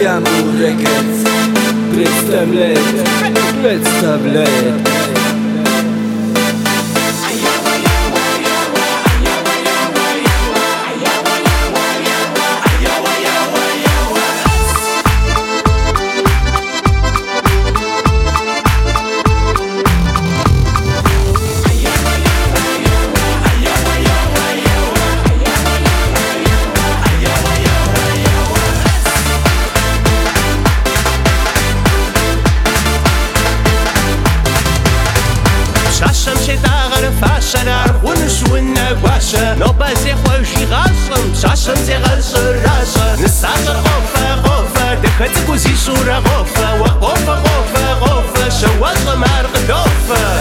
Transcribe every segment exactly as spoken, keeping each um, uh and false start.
Jambu Records представляет, представляет فاشنار ونشونا قواشا نوبازي خوشي غاشم شاشم زي غاشر راشا نساجر غوفا غوفا دكتك وزي شورا غوفا وغوفا غوفا غوفا شواش غمار غدوفا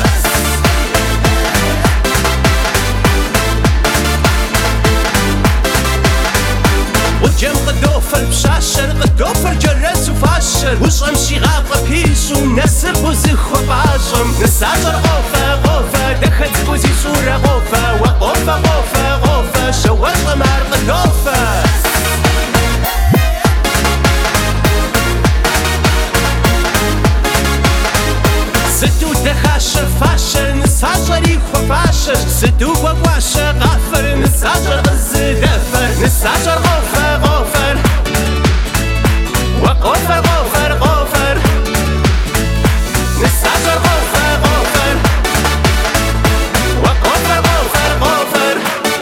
وجم غدوفر بشاشر غدوفر جرس وفاشر وش غمشي غابغ بيش ونسب وزخ وباشم نساجر غوفا غوفا دكتك وزي شورا غوفا وغوفا غوفا غوفا شواش غمار غدوفا ستو دخاشر فاشر نساجر وفاشر ستو وقواشر غافر نساجر غز دفر نساجر غوفا غوفر وغوفا غوفر غوفر نساجر غوفا غوفر وغوفا غوفر غوفر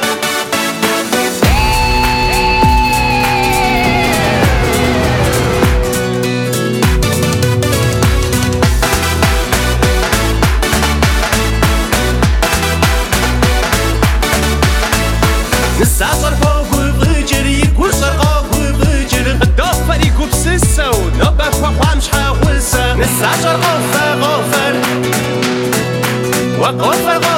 نساجر فوق وبغجر يكوسر غوق وبغجر غدوفر يكوب سسا ونوبا فوق مش حاولسا نساجر غوفا غوفر وغوفا غوفر